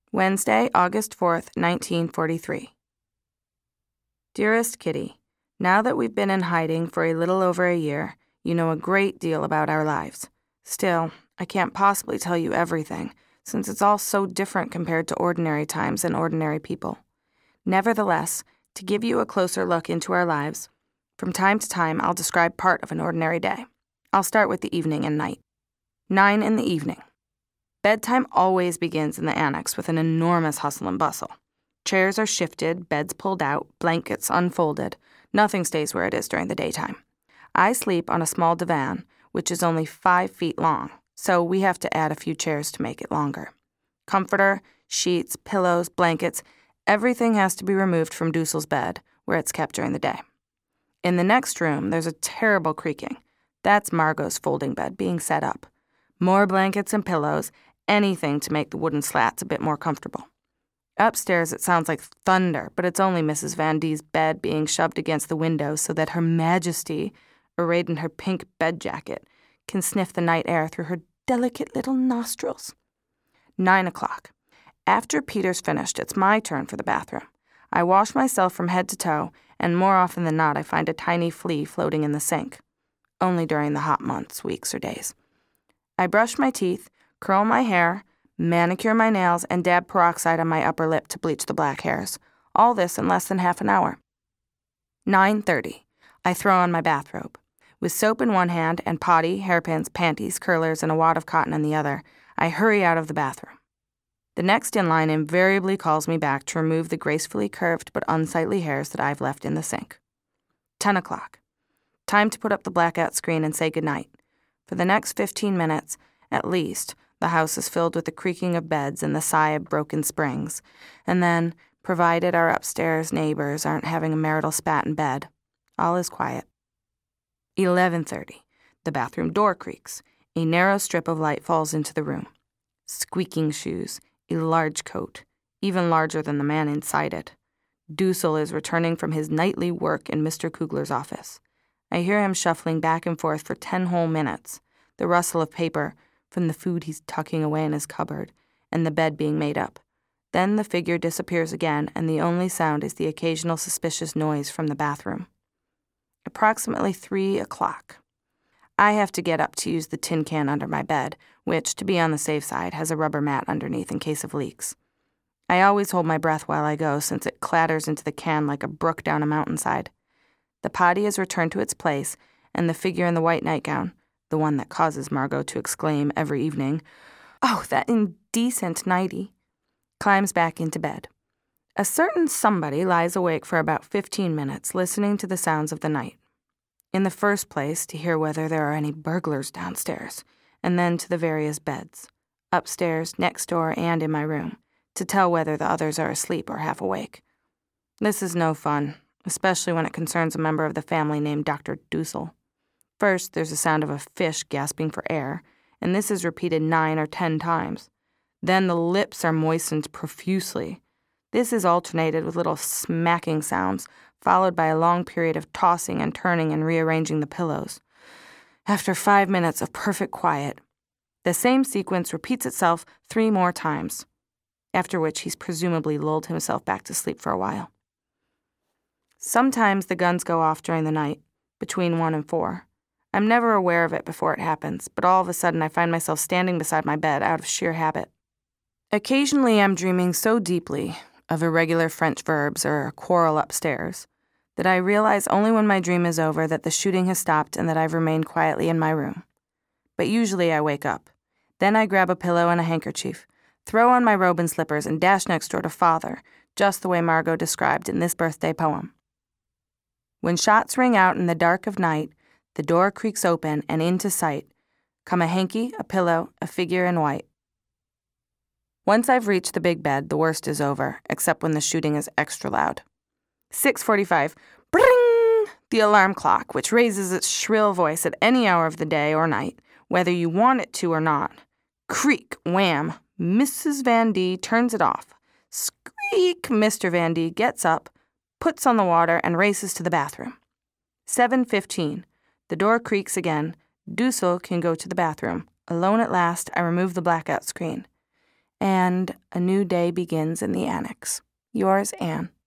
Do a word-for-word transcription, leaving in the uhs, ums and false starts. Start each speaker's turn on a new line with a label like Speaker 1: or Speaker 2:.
Speaker 1: Wednesday, August fourth, nineteen forty-three. Dearest Kitty, now that we've been in hiding for a little over a year, you know a great deal about our lives. Still, I can't possibly tell you everything, since it's all so different compared to ordinary times and ordinary people. Nevertheless, to give you a closer look into our lives, from time to time I'll describe part of an ordinary day. I'll start with the evening and night. Nine in the evening. Bedtime always begins in the annex with an enormous hustle and bustle. Chairs are shifted, beds pulled out, blankets unfolded. Nothing stays where it is during the daytime. I sleep on a small divan, which is only five feet long, so we have to add a few chairs to make it longer. Comforter, sheets, pillows, blankets, everything has to be removed from Dussel's bed, where it's kept during the day. In the next room, there's a terrible creaking. That's Margot's folding bed being set up. More blankets and pillows, anything to make the wooden slats a bit more comfortable. Upstairs, it sounds like thunder, but it's only Missus Van D's bed being shoved against the window so that Her Majesty, arrayed in her pink bed jacket, can sniff the night air through her delicate little nostrils. Nine o'clock. After Peter's finished, it's my turn for the bathroom. I wash myself from head to toe, and more often than not, I find a tiny flea floating in the sink. Only during the hot months, weeks, or days. I brush my teeth, curl my hair, manicure my nails, and dab peroxide on my upper lip to bleach the black hairs. All this in less than half an hour. nine thirty. I throw on my bathrobe. With soap in one hand and potty, hairpins, panties, curlers, and a wad of cotton in the other, I hurry out of the bathroom. The next in line invariably calls me back to remove the gracefully curved but unsightly hairs that I've left in the sink. Ten o'clock. Time to put up the blackout screen and say goodnight. For the next fifteen minutes, at least, the house is filled with the creaking of beds and the sigh of broken springs. And then, provided our upstairs neighbors aren't having a marital spat in bed, all is quiet. eleven thirty. The bathroom door creaks. A narrow strip of light falls into the room. Squeaking shoes. A large coat. Even larger than the man inside it. Dussel is returning from his nightly work in Mister Kugler's office. I hear him shuffling back and forth for ten whole minutes, the rustle of paper from the food he's tucking away in his cupboard, and the bed being made up. Then the figure disappears again, and the only sound is the occasional suspicious noise from the bathroom. Approximately three o'clock. I have to get up to use the tin can under my bed, which, to be on the safe side, has a rubber mat underneath in case of leaks. I always hold my breath while I go, since it clatters into the can like a brook down a mountainside. The potty is returned to its place, and the figure in the white nightgown, the one that causes Margot to exclaim every evening, "Oh, that indecent nightie," climbs back into bed. A certain somebody lies awake for about fifteen minutes, listening to the sounds of the night. In the first place, to hear whether there are any burglars downstairs, and then to the various beds, upstairs, next door, and in my room, to tell whether the others are asleep or half awake. This is no fun, especially when it concerns a member of the family named Doctor Dussel. First, there's a sound of a fish gasping for air, and this is repeated nine or ten times. Then the lips are moistened profusely. This is alternated with little smacking sounds, followed by a long period of tossing and turning and rearranging the pillows. After five minutes of perfect quiet, the same sequence repeats itself three more times, after which he's presumably lulled himself back to sleep for a while. Sometimes the guns go off during the night, between one and four. I'm never aware of it before it happens, but all of a sudden I find myself standing beside my bed out of sheer habit. Occasionally I'm dreaming so deeply of irregular French verbs or a quarrel upstairs that I realize only when my dream is over that the shooting has stopped and that I've remained quietly in my room. But usually I wake up. Then I grab a pillow and a handkerchief, throw on my robe and slippers, and dash next door to Father, just the way Margot described in this birthday poem. When shots ring out in the dark of night, the door creaks open, and into sight come a hanky, a pillow, a figure in white. Once I've reached the big bed, the worst is over, except when the shooting is extra loud. six forty-five, bring! The alarm clock, which raises its shrill voice at any hour of the day or night, whether you want it to or not. Creak, wham, Missus Van D turns it off. Squeak, Mister Van D gets up, puts on the water, and races to the bathroom. seven fifteen. The door creaks again. Dussel can go to the bathroom. Alone at last, I remove the blackout screen. And a new day begins in the annex. Yours, Anne.